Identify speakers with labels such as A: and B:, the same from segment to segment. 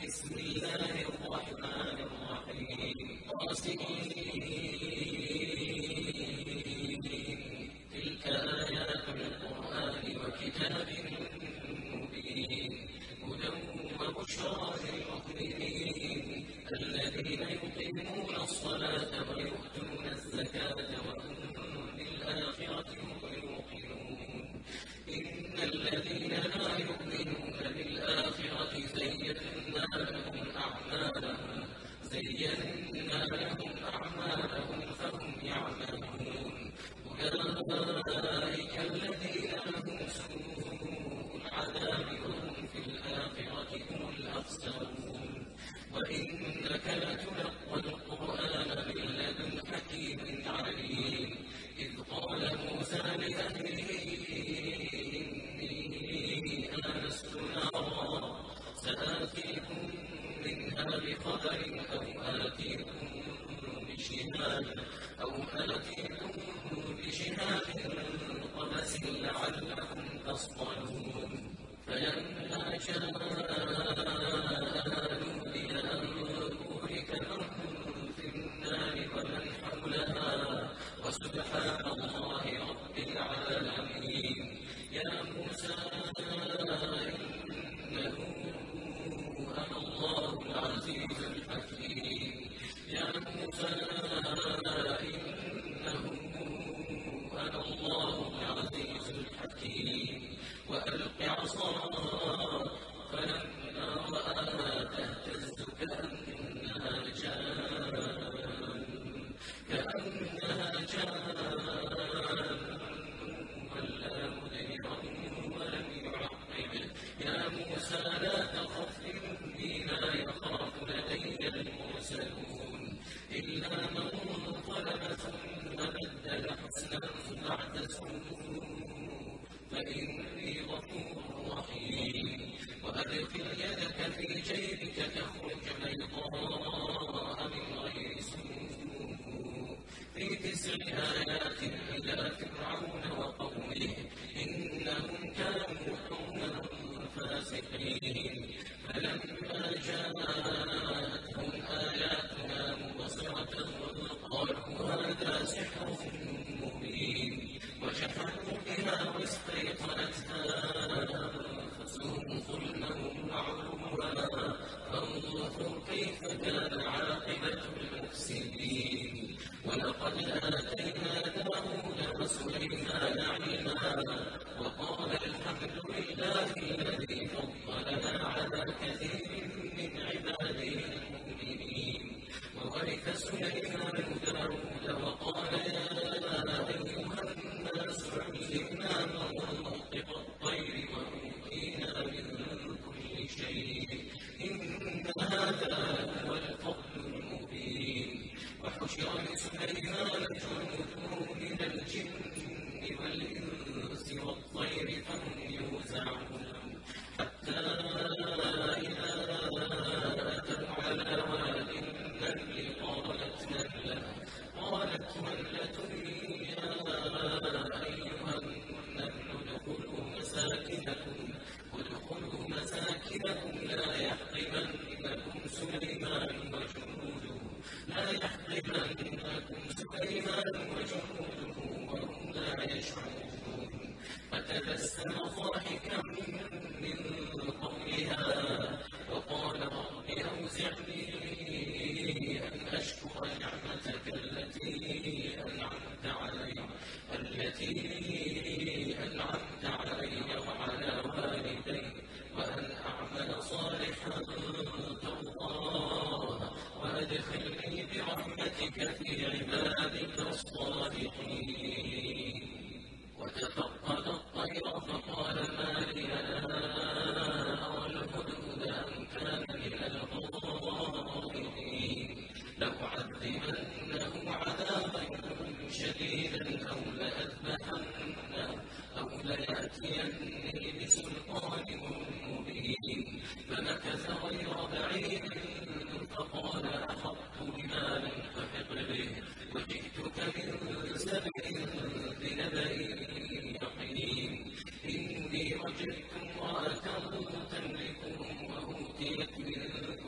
A: بسم الله الرحمن الرحيم تلك آيات القرآن وكتاب مبين هدى وبشرى للمؤمنين الذين يقيمون الصلاة ويؤتون الزكاة وهم بالآخرة هم يوقنون إن الذين لا يؤمنون بالآخرة زينا لهم أعمالهم فهم يعملون أولئك الذين لهم سوء العذاب وهم في الآخرة هم الأخسرون وإنك لتلقى القرآن من لدن حكيم عليم إذ قال موسى لأهله إني آنست نارا سآتيكم منها بخبر أو آتيكم بشهاب قبس لعلكم تصطلون فلما جاء نودي أن بورك من في النار ومن حولها وسبحان الله رب العالمين يا موسى إنه أنا الله العزيز الحكيم يا موسى إنه أنا الله العزيز الحكيم وألق عصاك فلما رآها تهتز كأنها جان ولا مدبرا ولم يعقب يا موسى لا تخف إني لا يخاف لدي المرسلون إلا من ظلم ثم بدل حسنا بعد سوء فإني غفور رحيم وأدخل يدك في جيبك تخرج بيضاء من غير سوء في 9 آيات إلى فرعون وقومه إنهم كانوا قوما فاسقين فلما جاءتهم آياتنا مبصرة قالوا هذا سحر مبين وجحدوا بها واستيقنتها أنفسهم ظلما وعلوا فانظر كيف كان عاقبة المفسدين ولقد آتينا داود وسليمان علما وقال الحمد لله الذي فضلنا على كثير من عباده المؤمنين وورث سليمان داود وقال يا أيها الناس علمنا منطق الطير وأوتينا من كل شيء إن هذا هو الفضل المبين وحشر لسليمان جنوده من الجن والإنس والطير فهم يوزعون حتى إذا أتوا على واد النمل قالت نملة يا أيها النمل ادخلوا مساكنكم لا يحطمنكم سليمان وجنوده وهم لا يشعرون فتبسم ضاحكا من قولها وقال رب أوزعني أن أشكر نعمتك التي أنعمت علي وعلى والدي وأن أعمل صالحا ترضاه وأدخلني برحمتك في عبادك الصالحين وتفقد الطير فقال ما لي لا أرى الهدهد أم كان من الغائبين لأعذبنه عذابا شديدا أو ليأتيني بسلطان مبين فمكث غير بعيد فقال أحطت بما لم تحط به وجئتك من سبأ بنبأ يقين إني وجدت امرأة تملكهم وأوتيت من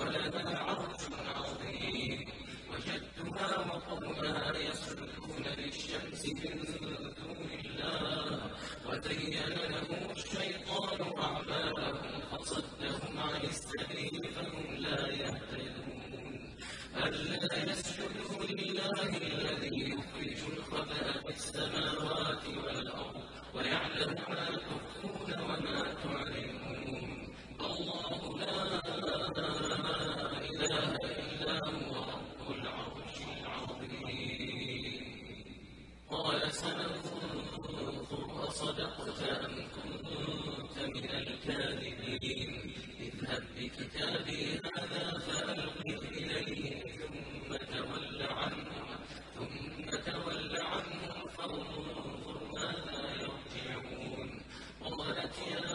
A: ولها عرش عظيم وجدتها وقومها يسجدون للشمس من دون الله وزين لهم الشيطان أعمالهم فصدهم عن السبيل فهم لا يهتدون ألا يسجدوا لله الذي يخرج الخبأ في السماوات والأرض ويعلم ما تخفون وما تعلنون الله لا إله إلا هو رب العرش العظيم قال سننظر أصدقت أم كنت من الكاذبين اذهب بكتابي هذا فألقه إليه ثم تول عنهم فانظر ماذا يرجعون قالت يا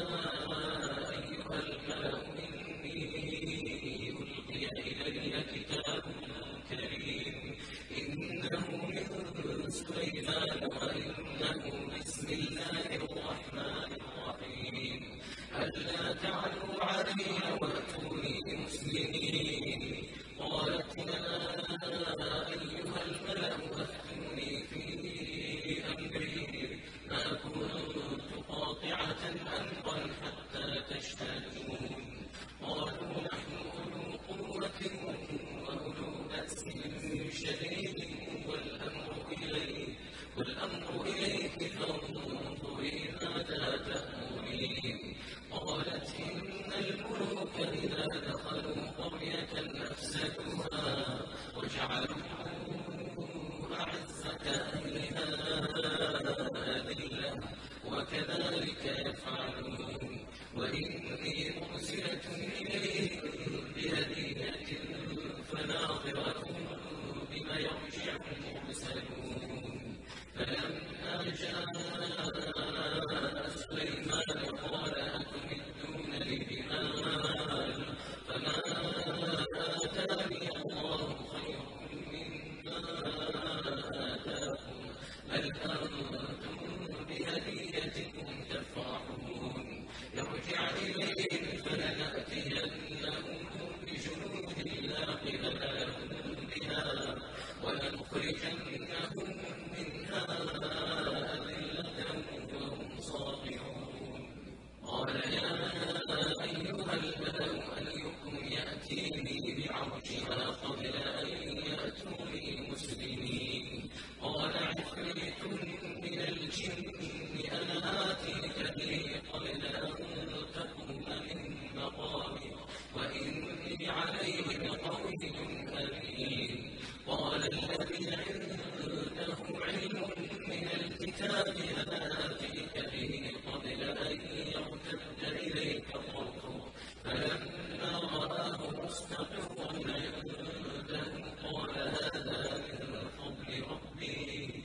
A: أيها الملأ إني ألقي إلي كتاب كريم إنه من سليمان وإنه بسم الله الرحمن الرحيم ألا تعلوا علي وأتوني مسلمين قالت يا أيها الملأ أفتوني في أمري ما كنت قاطعة أمرا حتى تشهدون قالوا نحن أولو قوة وأولو بأس شديد والأمر إليك فانظري ماذا تأمرين قالت إن الملوك إذا دخلوا قرية أفسدوها وجعلوا أعزة أهلها أذلة وكذلك يفعلون وإني مرسلة إليهم بهدية فناظرة بما يرجع المرسلون فلما جاء سليمان قال أتمدونني بمال فما آتاني الله خير مما آتاكم بل أنتم بهديتكم تفرحون ارجع إليهم فلنأتينهم بجنود لا قبل لهم بها ولنخرجنهم منها أذلة وهم صاغرون قال يا أيها الملأ أيكم يأتيني بعرشها قبل أن يأتوني مسلمين قال عفريت من الجن أنا آتيك به قبل أن تقوم من مقامك وإني عليه لقوي أمين قال الذي عنده علم من الكتاب أنا آتيك به قبل أن يرتد إليك طرفك فلما رآه مستقرا عنده قال هذا من فضل ربي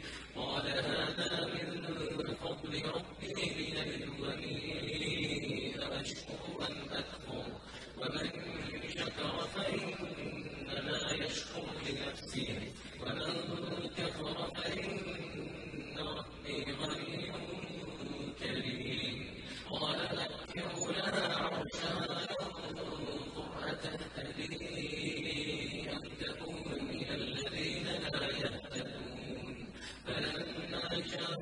A: ليبلوني أأشكر أم أكفر ومن شكر فإنما يشكر لنفسه ومن كفر فإن ربي غني كريم قال نكروا لها عرشها ينظر أتهتدي أم تكون من الذين لا يهتدون فلما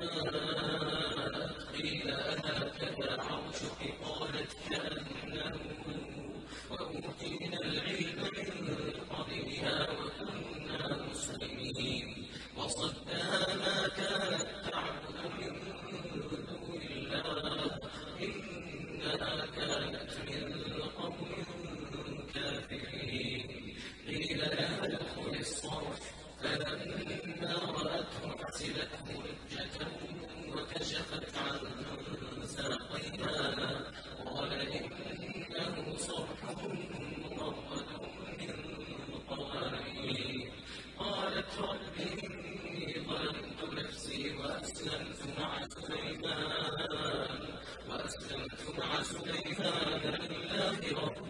A: جاءت قيل أهكذا عرشك قالت كأنه وأوتينا العلم من قبلها وكنا مسلمين وصدها ما كانت تعبد من دون الله إنها كانت من قوم كافرين قيل لها ادخل الصرح فلما رأته حسبته لجة وكشفت عن ساقيها قال إنه صرح ممرد من قوارير قالت رب إني ظلمت نفسي وأسلمت مع سليمان لله رب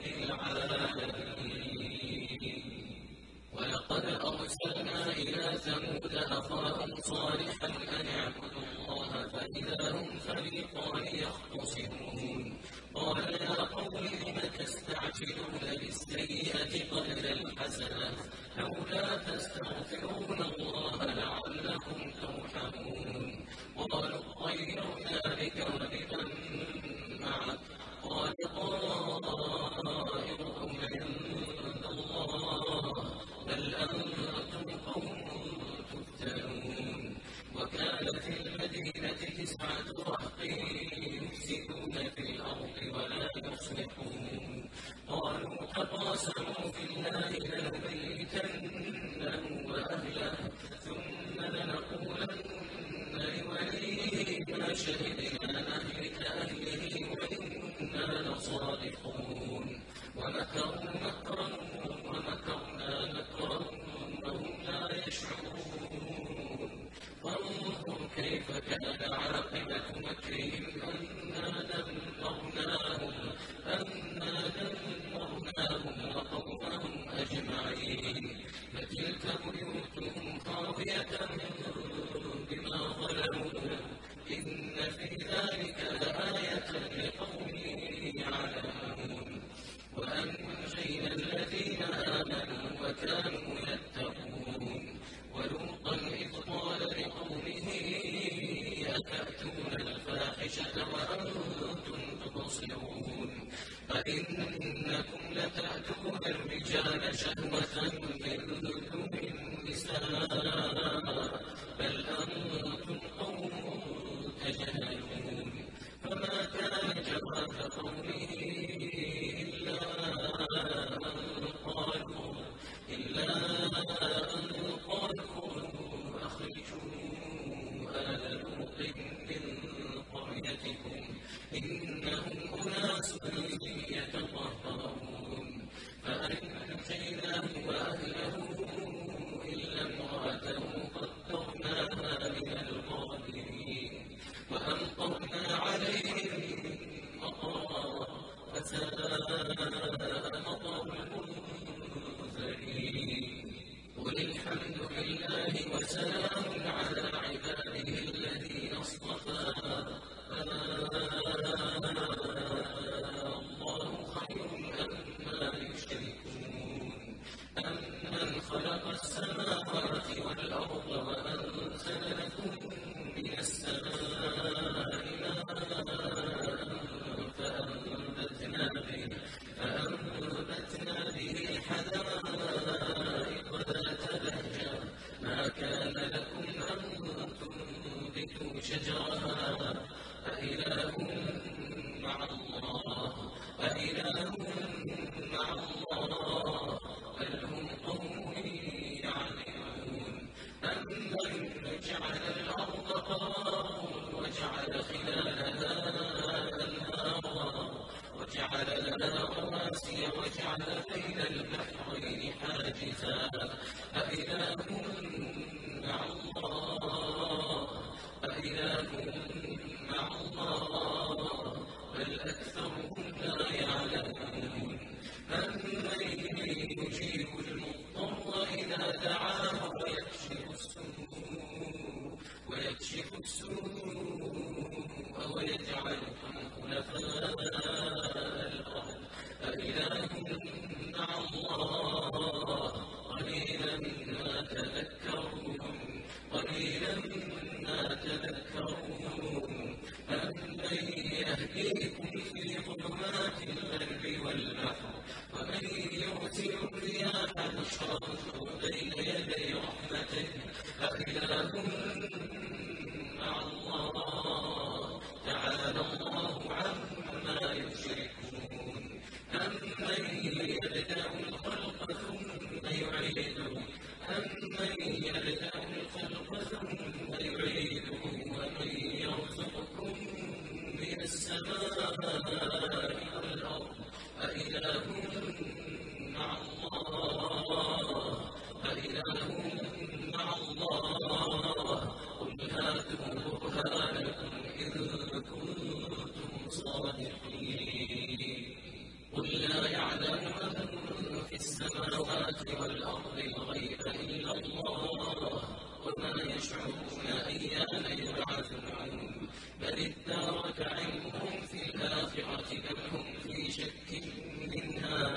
A: العالمين ولقد أرسلنا إلى ثمود أخاهم صالحا أن اعبدوا الله فإذا هم فريقان يختصمون قال يا قوم لم تستعجلون يستعجلون بالسيئة قبل الحسنة لولا تستغفرون الله لعلكم ترحمون قالوا اطيرنا بك وبمن معك قال طائركم عند الله بل أنتم قوم تفتنون وكان في المدينة 9 رهط يفسدون في الأرض ولا يصلحون قالوا تقاسموا بالله لنبيتنه وأهله ثم لنقولن لوليه ما شهدنا مهلك أهله وإنا لصادقون ومكروا مكرا ومكرنا مكرا وهم لا يشعرون وانظر كيف كان عاقبة مكرهم أنا دمرناهم وقومهم أجمعين فتلك بيوتهم خاوية بما ظلموا إن في ذلك لآية لقوم يعلمون وأنجينا الذين آمنوا وكانوا يتقون ولوطا إذ قال لقومه أتأتون الفاحشة وأنتم تبصرون أئنكم لتأتون الرجال شهوة من دون النساء بل أنتم قوم تجهلون فما كان جواب قومه إلا أن قالوا أخرجوا آل لوط من قريتكم إنهم أناس يتطهرون فأنجيناه وأهله إلا امرأته قدرناها من الغابرين وأمطرنا عليهم مطرا فساء مطر المنذرين قل الحمد لله وسلام على عباده الذين اصطفى الله خير أما يشركون أمن خلق السماوات والأرض وأنزل لكم من السماء ماء فأنبتنا به حدائق ذات بهجة ما كان لكم أن تنبتوا شجرها أإله مع الله بل هم قوم يعلمون أمن جعل الأرض قرارا وجعل خلالها أنهارا وجعل لها رواسي وجعل بين البحرين حاجزا أإله مع الله بل أكثرهم لا يعلمون أمن يجيب المضطر إذا دعاه ويكشف السوء ويجعلكم خلفاء الأرض أإله مع الله قليلا ما تذكرون أمن يهديكم في ظلمات البر والبحر ومن يرسل الرياح بشرا بين يدي رحمته أإله مع الله تعالى الله عما يشركون أمن يبدأ الخلق ثم يعيده ومن يرزقكم من السماء والأرض أإله مع الله قل هاتوا برهانكم إن كنتم صادقين قل لا يعلم من في السماوات والأرض الغيب إلا الله وما يشعرون أيان يبعثون بل ادارك علمهم في الآخرة بل هم في شك منها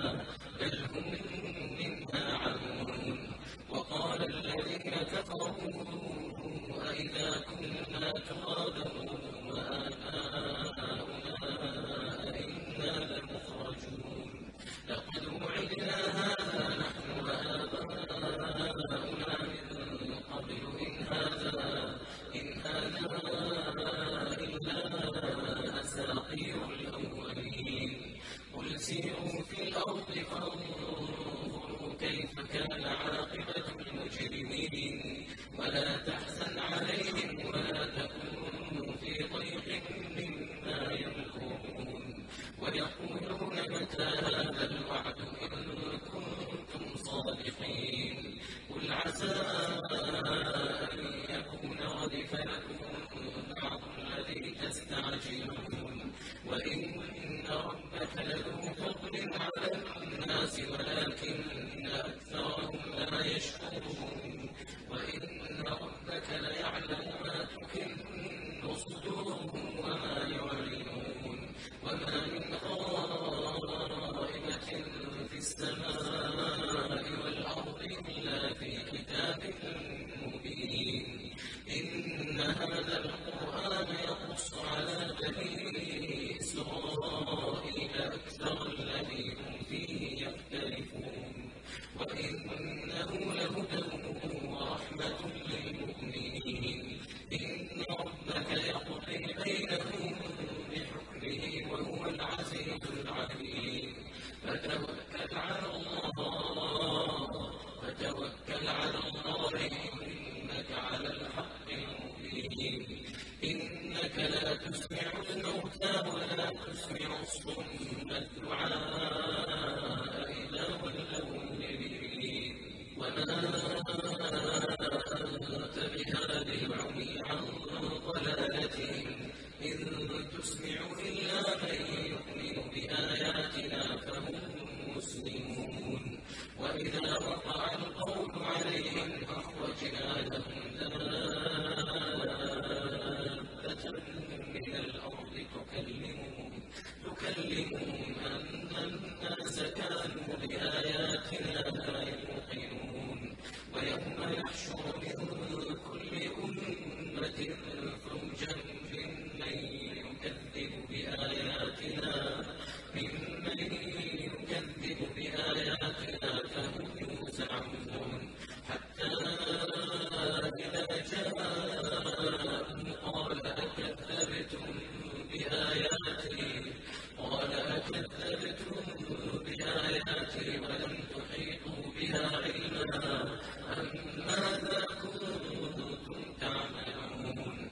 A: سيروا في الأرض فانظروا كيف كان عاقبة المجرمين ولا تحزن عليهم ولا تكن في ضيق مما يمكرون ويقولون متى هذا الوعد إن كنتم صادقين قل عسى أن يكون ردف لكم بعض الذي تستعجلون وإن ربك لذو فضل على الناس ولكن أكثرهم لا يشكرون وإن ربك ليعلم ما تكن صدورهم وما يعلنون وما من غائبة في السماء والأرض إلا في كتاب مبين إن هذا القرآن يقص على بني إسرائيل أكثر الذي هم فيه يختلفون وإنه لهدى ورحمة للمؤمنين إن ربك يقضي بينهم بحكمه وهو العزيز العليم فتوكل على الله إنك على الحق المبين إنك لا تسمع الموتى ولا تسمع الصم الدعاء إذا ولوا مدبرين وما أنت بهاد العمي عن ضلالتهم إن تسمع إلا من يؤمن بآياتنا فهم مسلمون وإذا وقع القول عليهم أخرجنا لهم دابة من الأرض تكلمهم أن الناس كانوا بآياتنا لا يوقنون ويوم يحشر من كل أمة فوجا ممن يكذب بآياتنا فهم يوزعون حتى إذا جاءهم قال أكذبتم بآياتي ولم تحيطوا بها علما أم ماذا كنتم تعملون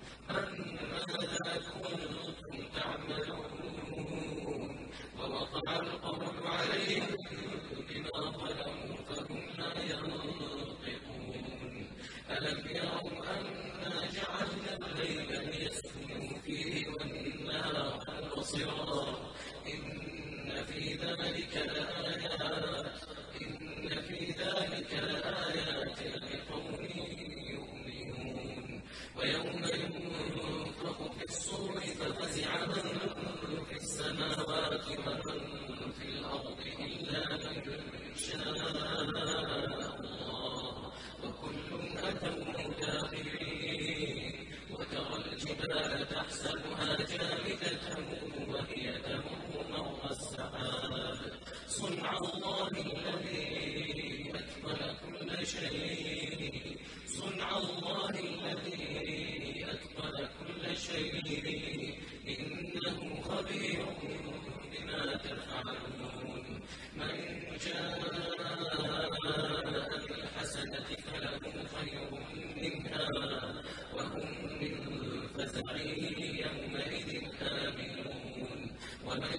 A: ووقع القول عليهم بما ظلموا فهم لا ينطقون ألم يروا أنا جعلنا الليل ليسكنوا فيه والنهار مبصرا إن في ذلك لآيات لقوم يؤمنون ويوم ينفخ في الصور ففزع من في السماوات ومن في الأرض إلا من شاء الله وكل أتوا داخلين وترى الجبال تحسبها جامدة وهي تمر مر السحاب صنع الله الذي أتقن كل شيء إنه خبير بما تفعلون من جاء بالحسنة فله خير منها وهم من فزع يومئذ آمنون ومن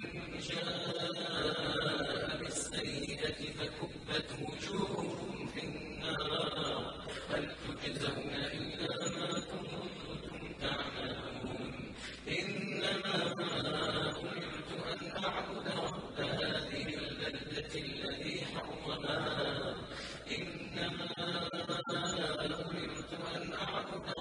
A: جاء بالسيئة فكبت وجوههم في النار هل تجزون إلا ما كنتم تعملون إنما أمرت أن أعبد رب هذه البلدة الذي حرمها إنما أمرت أن أعبد